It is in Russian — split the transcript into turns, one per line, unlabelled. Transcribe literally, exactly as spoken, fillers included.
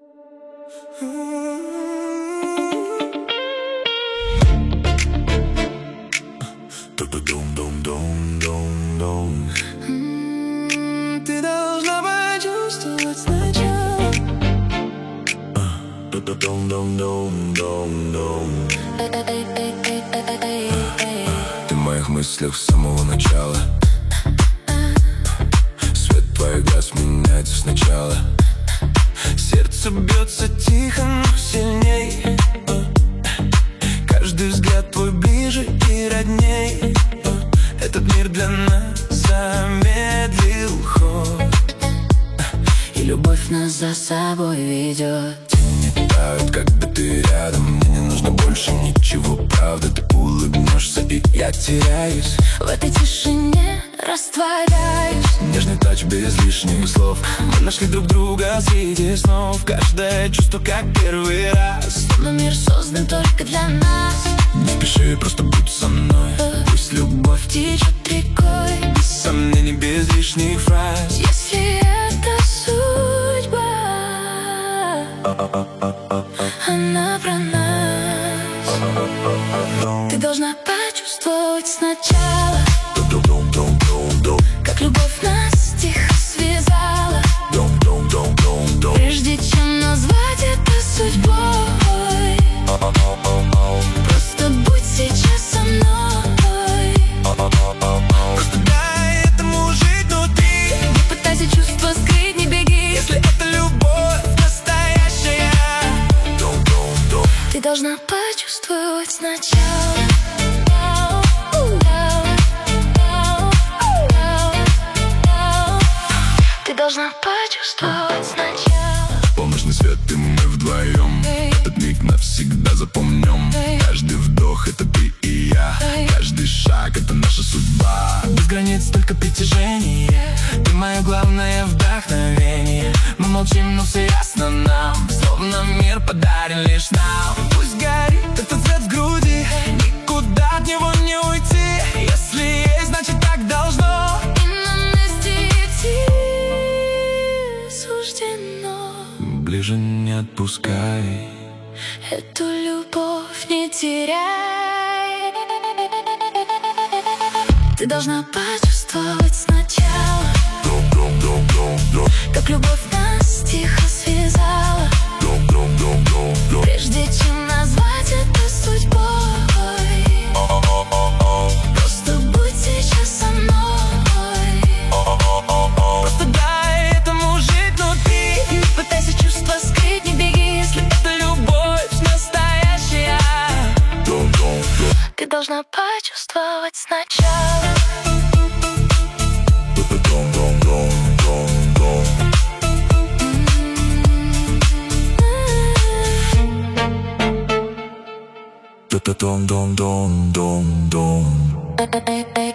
Ты должна почувствовать сначала.
Ты в моих мыслях с самого начала. Свет твоих глаз меняется сначала.
Сердце бьется тихо, но сильней. Каждый взгляд твой ближе и родней. Этот мир для нас замедлил ход,
и любовь нас за собой ведет.
Тени тают, когда ты рядом. Мне не нужно больше ничего, правда. Ты улыбнешься, и я теряюсь.
В этой тишине растворяюсь.
Нежный тач без лишних слов.
Мы нашли друг друга среди снов. Каждое чувство как первый раз.
Но мир создан только для нас.
Не спеши, просто будь со мной.
Пусть любовь
Течет рекой,
без сомнений, без лишних фраз.
если это судьба, она про нас. Ты должна почувствовать сначала, как любовь нас тихо связала, прежде чем назвать это судьбой. Просто будь сейчас со мной.
Просто дай этому жить внутри.
Не пытайся чувства скрыть, не беги.
Если это любовь настоящая,
Ты должна почувствовать сначала. Ты должна почувствовать сначала.
Полночный свет, и мы вдвоем. Этот миг навсегда запомнем. Каждый вдох — это ты и я. Каждый шаг — это наша судьба.
без границ только притяжение. Ты мое главное вдохновение. Мы молчим, но все ясно нам. Словно мир подарен лишь нам. Пусть горит этот свет в груди, никуда от него не уйти. Если есть, значит так должно.
И нам вместе идти суждено.
Ближе не отпускай.
Эту любовь не теряй. Ты должна почувствовать сначала, как любовь нас тихо связала, прежде чем назвать это судьбой. Просто будь сейчас со мной.
Просто дай этому жить внутри.
Не пытайся чувства скрыть, не беги.
Если это любовь настоящая,
Ты должна почувствовать сначала.
Дом, дом, дом, дом, дом.
Эй, эй, эй.